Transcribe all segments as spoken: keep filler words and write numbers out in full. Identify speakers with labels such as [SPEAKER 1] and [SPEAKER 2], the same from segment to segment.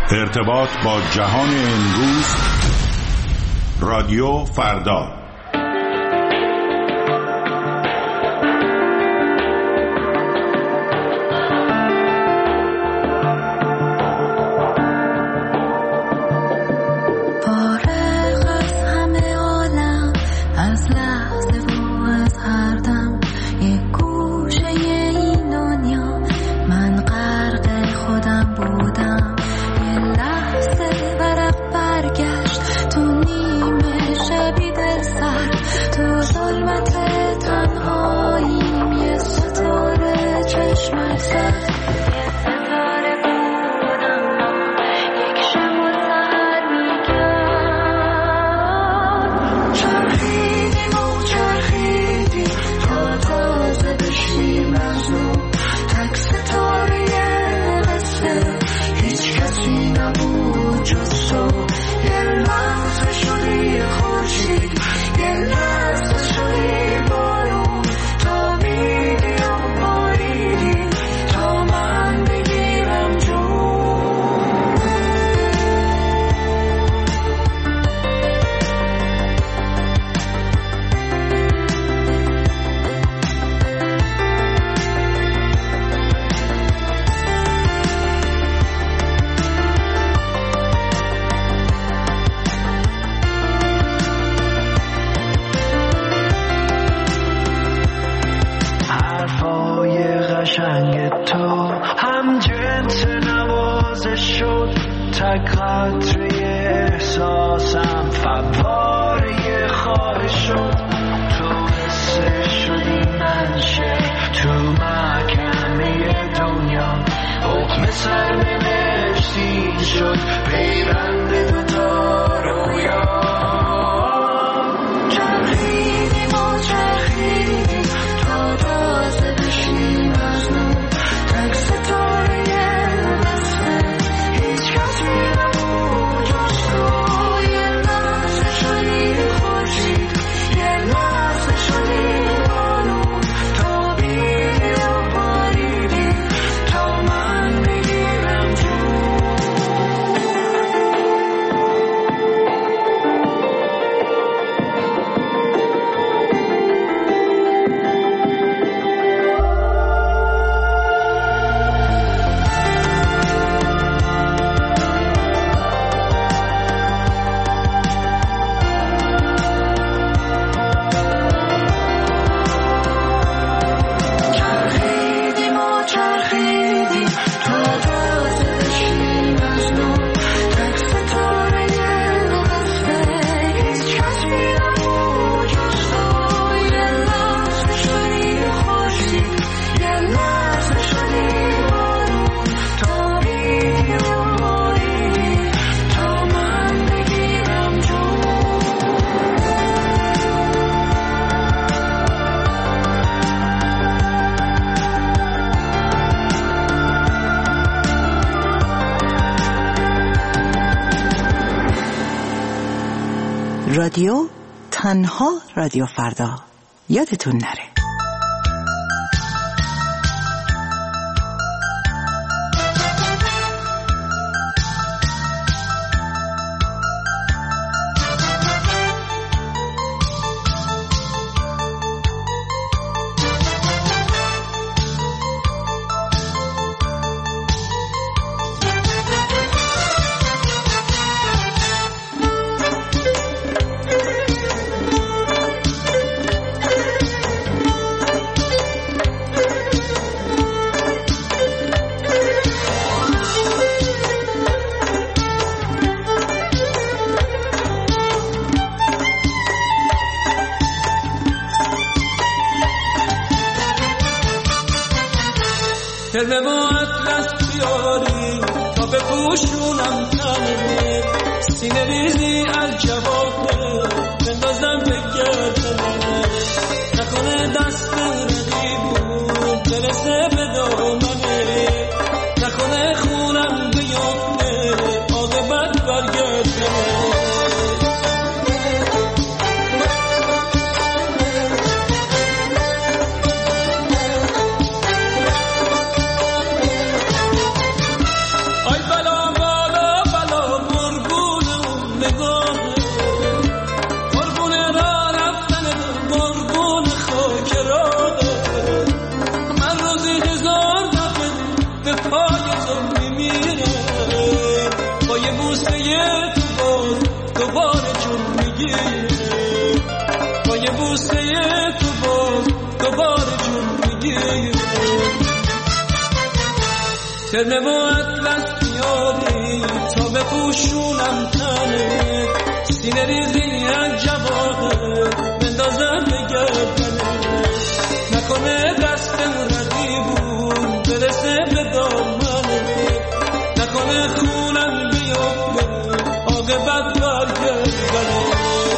[SPEAKER 1] ارتباط با جهان امروز. رادیو فردا.
[SPEAKER 2] رادیو تنها رادیو فردا. یادتون نره.
[SPEAKER 3] دل ما اطلس بیاری تا به پوشونم تنه سینه ریزی از جواهر بندازم به گردنه نکنه دست ردیبون برسه به دامنه نکنه خونم بیافته عاقبت برگردنه آی بلا بالا ترمه و اطلس بیاری تا بپوشونم تنه سینه ریزی از جواهر بندازم به گردنه نکنه دستم ردیبون برسه به دامنه نکنه خونم بیفته عاقبت برگردنه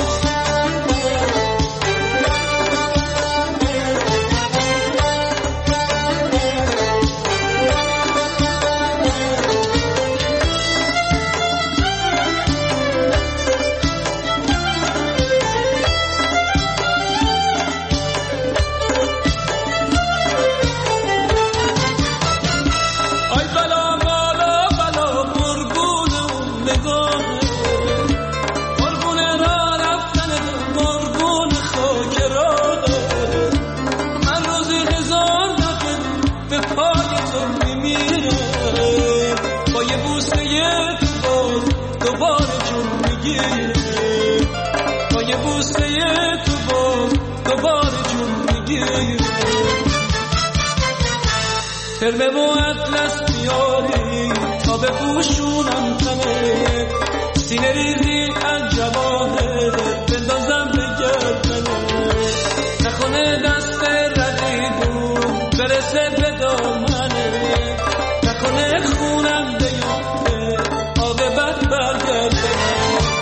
[SPEAKER 3] ترمه و اطلس بیاری تا بپوشونم تنه سینه ریزی از جواهر بندازم به گردنه نکنه دست ردیبون برسه به دامنه نکنه خونم بیفته عاقبت برگردنه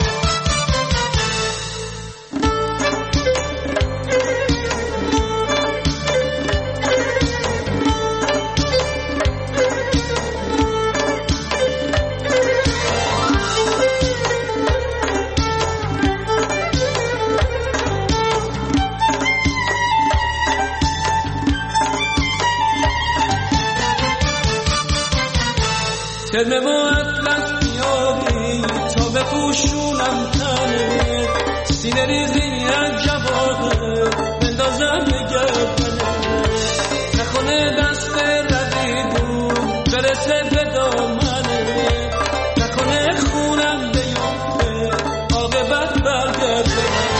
[SPEAKER 3] ترمه و اطلس بیاری تا بپوشونم تنه سینه ریزی از جواهر بندازم به گردنه نکنه دست ردیبون برسه به دامنه نکنه خونم بیفته عاقبت برگردنه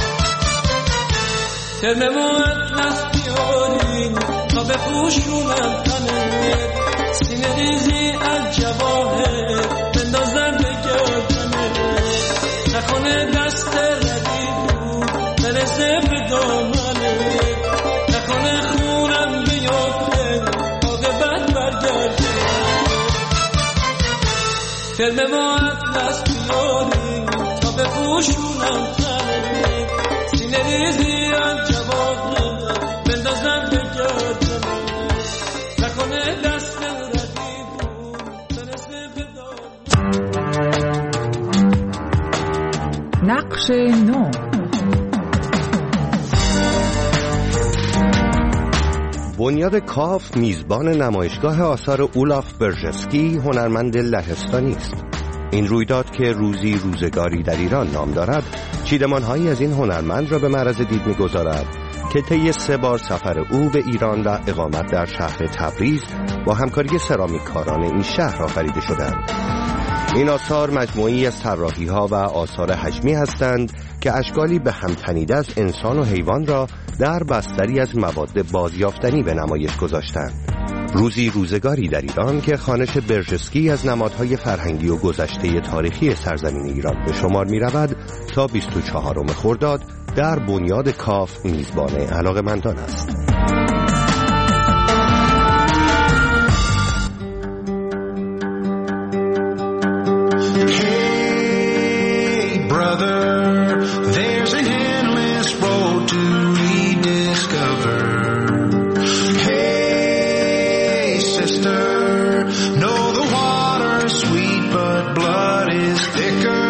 [SPEAKER 3] ترمه و اطلس بیاری تا بپوشونم تنه سینه ریزی از جواهر بندازم به گردنه نکنه دست ردیبون برسه به دامنه نکنه خونم بیفته عاقبت برگردنه ترمه و اطلس بیاری تا بپوشونم تنه سینه ریزی از جواهر بندازم به گردنه نکنه دست
[SPEAKER 4] نقش نو.
[SPEAKER 5] بنیاد کاف میزبان نمایشگاه آثار اولاف برژسکی هنرمند لهستانی است. این رویداد که روزی روزگاری در ایران نام دارد چیدمان‌هایی از این هنرمند را به معرض دید می‌گذارد که طی سه بار سفر او به ایران و اقامت در شهر تبریز با همکاری سرامیککاران این شهر آفریده شدند. این آثار مجموعی از طراحی‌ها و آثار حجمی هستند که اشکالی به هم تنیده از انسان و حیوان را در بستری از مواد بازیافتنی به نمایش گذاشتند. روزی روزگاری در ایران که خوانش برژسکی از نمادهای فرهنگی و گذشته تاریخی سرزمین ایران به شمار می‌رود تا بیست و چهارم خرداد در بنیاد کاف میزبان علاقه‌مندان است.
[SPEAKER 6] Know the water's sweet, but blood is thicker.